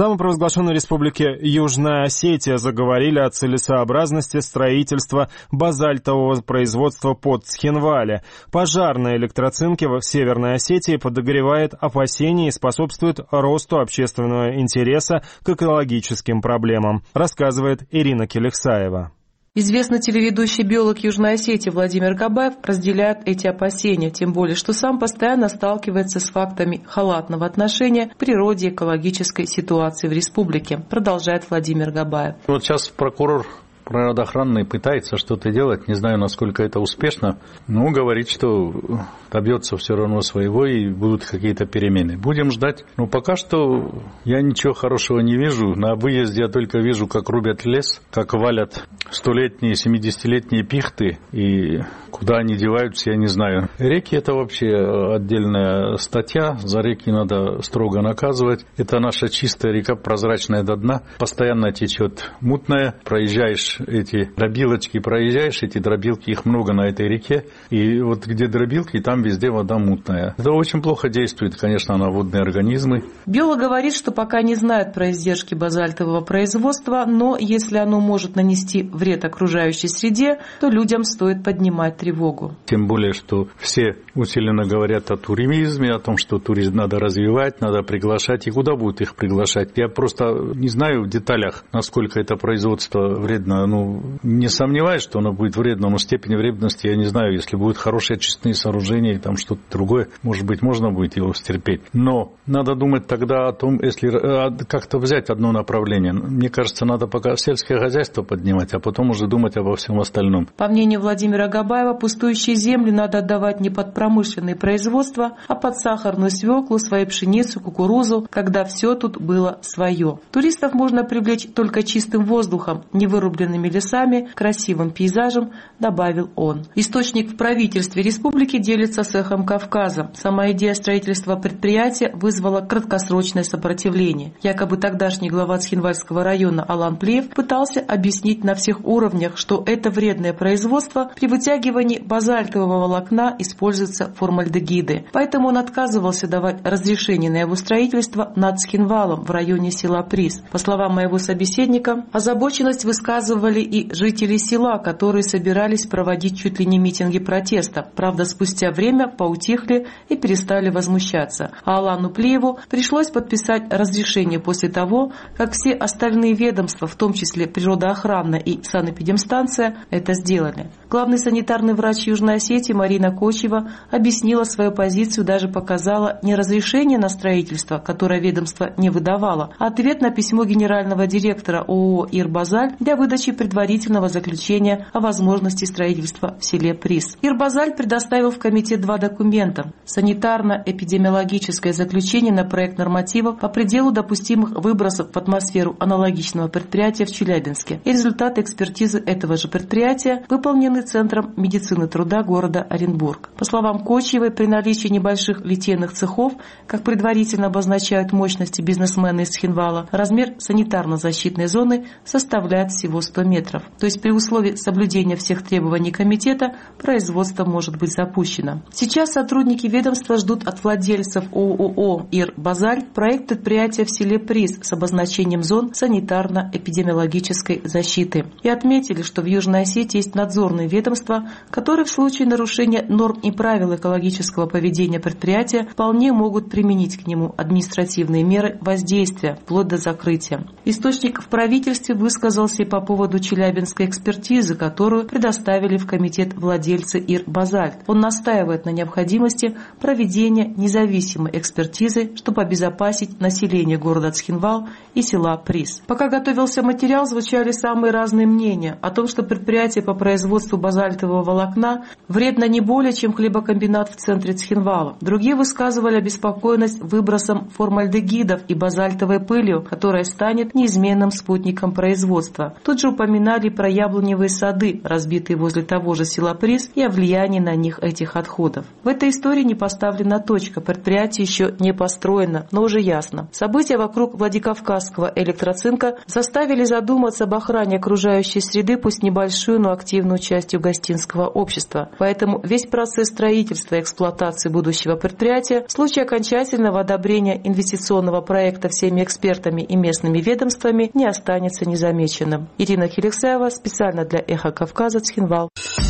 самопровозглашенной республике Южная Осетия заговорили о целесообразности строительства базальтового производства под Цхинвале. Пожар на электроцинке в Северной Осетии подогревает опасения и способствует росту общественного интереса к экологическим проблемам, рассказывает Ирина Келексаева. Известный телеведущий биолог Южной Осетии Владимир Габаев разделяет эти опасения, тем более, что сам постоянно сталкивается с фактами халатного отношения к природе и экологической ситуации в республике, продолжает Владимир Габаев. Вот сейчас прокурор природоохранный пытается что-то делать, не знаю, насколько это успешно, но говорит, что добьется все равно своего и будут какие-то перемены. Будем ждать. Но пока что я ничего хорошего не вижу. На выезде я только вижу, как рубят лес, как валят 100-летние, 70-летние пихты, и куда они деваются, я не знаю. Реки – это вообще отдельная статья. За реки надо строго наказывать. Это наша чистая река, прозрачная до дна. Постоянно течет мутная. Проезжаешь эти дробилочки, эти дробилки, их много на этой реке. И вот где дробилки, там везде вода мутная. Это очень плохо действует, конечно, на водные организмы. Биолог говорит, что пока не знает про издержки базальтового производства, но если оно может нанести вред окружающей среде, то людям стоит поднимать тревогу. Тем более, что все усиленно говорят о туризме, о том, что туризм надо развивать, надо приглашать. И куда будут их приглашать? Я просто не знаю в деталях, насколько это производство вредно. Не сомневаюсь, что оно будет вредно, но степень вредности я не знаю. Если будут хорошие очистные сооружения и там что-то другое, может быть, можно будет его стерпеть. Но надо думать тогда о том, если как-то взять одно направление. Мне кажется, надо пока сельское хозяйство поднимать, а потом уже думать обо всем остальном. По мнению Владимира Габаева, пустующие земли надо отдавать не под промышленные производства, а под сахарную свеклу, свою пшеницу, кукурузу, когда все тут было свое. Туристов можно привлечь только чистым воздухом, невырубленными лесами, красивым пейзажем, добавил он. Источник в правительстве республики делится с «Эхом Кавказа». Сама идея строительства предприятия вызвала краткосрочное сопротивление. Якобы тогдашний глава Цхинвальского района Алан Плиев пытался объяснить на всех уровнях, что это вредное производство при вытягивании базальтового волокна используются формальдегиды. Поэтому он отказывался давать разрешение на его строительство над Цхинвалом в районе села Приз. По словам моего собеседника, озабоченность высказывали и жители села, которые собирались проводить чуть ли не митинги протеста. Правда, спустя время поутихли и перестали возмущаться. А Алану Плиеву пришлось подписать разрешение после того, как все остальные ведомства, в том числе природоохрана и санэпидемстанция, это сделали. Главный санитарный врач Южной Осетии Марина Кочева объяснила свою позицию, даже показала не разрешение на строительство, которое ведомство не выдавало, а ответ на письмо генерального директора ООО «Ирбазаль» для выдачи предварительного заключения о возможности строительства в селе Приз. Ирбазаль предоставил в комитет 2 документа: санитарно-эпидемиологическое заключение на проект нормативов по пределу допустимых выбросов в атмосферу аналогичного предприятия в Челябинске, и результаты экспертизы этого же предприятия выполнены Центром медицины труда города Оренбург. По словам Кочевой, при наличии небольших литейных цехов, как предварительно обозначают мощности бизнесмены из Цхинвала, размер санитарно-защитной зоны составляет всего 100 метров. То есть при условии соблюдения всех требований комитета производство может быть запущено. Сейчас сотрудники ведомства ждут от владельцев ООО «Ирбазаль» проект предприятия в селе Приз с обозначением зон санитарно-эпидемиологической защиты. И отметили, что в Южной Осетии есть надзорные ведомства, которые в случае нарушения норм и правил экологического поведения предприятия вполне могут применить к нему административные меры воздействия, вплоть до закрытия. Источник в правительстве высказался и по поводу челябинской экспертизы, которую предоставили в комитет владельцы «Ирбазаль». Он настаивает на необходимости проведения независимой экспертизы, чтобы обезопасить население города Цхинвал и села Приз. Пока готовился материал, звучали самые разные мнения о том, что предприятие по производству базальтового волокна вредно не более, чем хлебокомбинат в центре Цхинвала. Другие высказывали обеспокоенность выбросом формальдегидов и базальтовой пылью, которая станет неизменным спутником производства. Тут же упоминали про яблоневые сады, разбитые возле того же села Приз, и о влиянии на них этих отходов. В этой истории не поставлена точка, предприятие еще не построено, но уже ясно. События вокруг Владикавказского электроцинка заставили задуматься об охране окружающей среды, пусть небольшую, но активную частью гостинского общества. Поэтому весь процесс строительства и эксплуатации будущего предприятия в случае окончательного одобрения инвестиционного проекта всеми экспертами и местными ведомствами не останется незамеченным. Ирина Хилексаева специально для «Эхо Кавказа», Цхинвал.